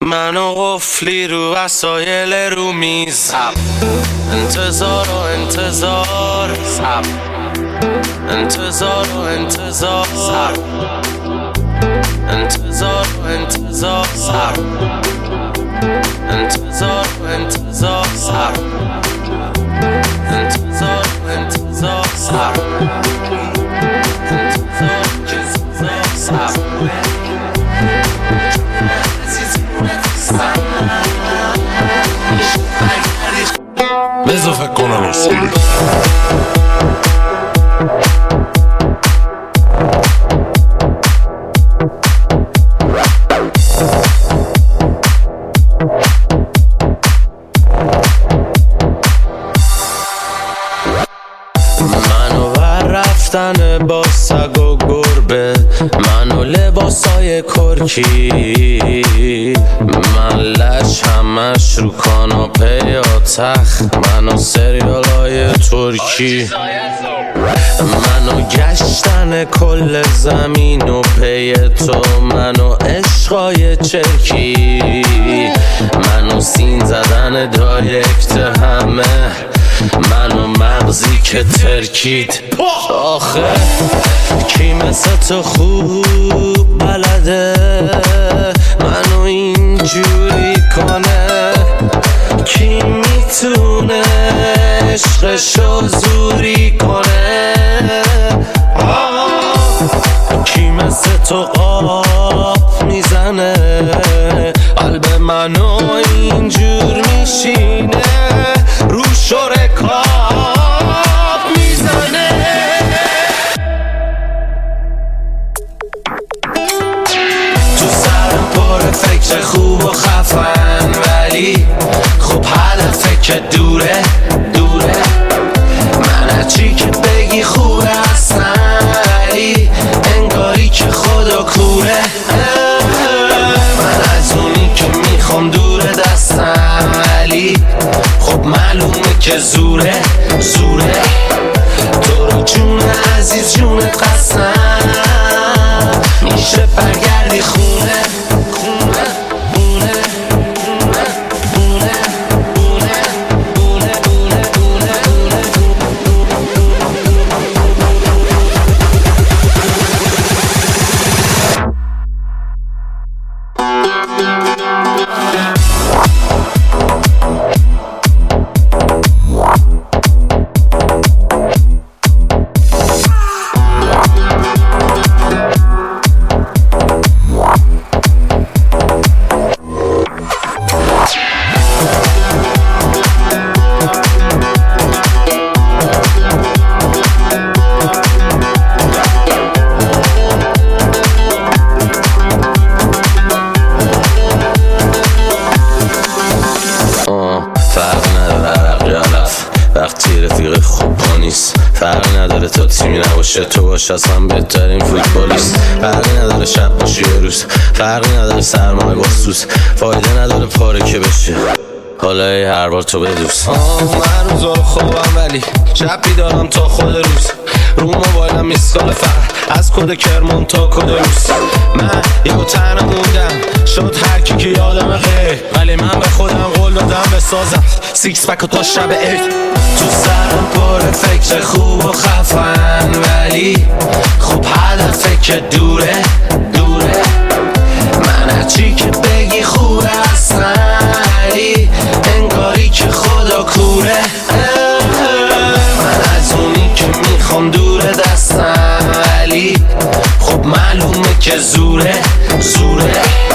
منو قفلی رو وسایل رو میز، انتظار و انتظار، انتظار و انتظار، انتظار و انتظار، انتظار و انتظار، انتظار و انتظار، بذار فکر کنم اصولی منو بر رفتن با سگ و گربه، منو لباسای کرکی، من لش همش رو کاناپه یا تخت، منو سریالای ترکی، منو گشتن کل زمین و پی تو، منو عشقای چرکی، منو سین زدن دایرکت همه، منو مغزی که ترکید. آخه کی مثل تو خوب بلده منو اینجوری کنه؟ کی میتونه عشقشو زوری کنه؟ کی مثل تو قاب میزنه قلب منو اینجور میشینه، روش و رکاب میزنه؟ تو سرم پر فکر خوب و خفن، ولی خب هدفه که دوره دوره، من هرچی که بگی خوبه اصلا، ولی انگاری که خدا کوره، من از اونی که میخوام دوره دستم، ولی خب معلومه که زوره زوره، تو رو جون عزیز جونت قسم، میشه برگردی خونه خونه بونه بونه بونه بونه بونه بونه وقتی رفیق خوب پا نیست، فرقی نداره تا تیمی نباشه تو باش اصلا بهترین فوتبالیست، فرقی نداره شب باشی یه روز، فرقی نداره سرمایه باستوس، فایده نداره پاره که بشه، حالا هر بار تو بدوس. من روزا رو خوابم ولی شب بیدارم تا خود روز، رو موبایلم میسکال فقط از کد کرمان تا کد روز، من یهو تنها موندم شد هر کی که یادم غیر، ولی من به خودم قول دادم بسازم سیکس پک و تا شب عید. تو سرم پر فکر خوب و خفن، ولی خب هدفه که دوره دوره، من هرچی که بگی خوبه اصلا، ولی انگاری که خدا کوره، من از اونی که میخوام دوره دستم، ولی خب معلومه که زوره زوره.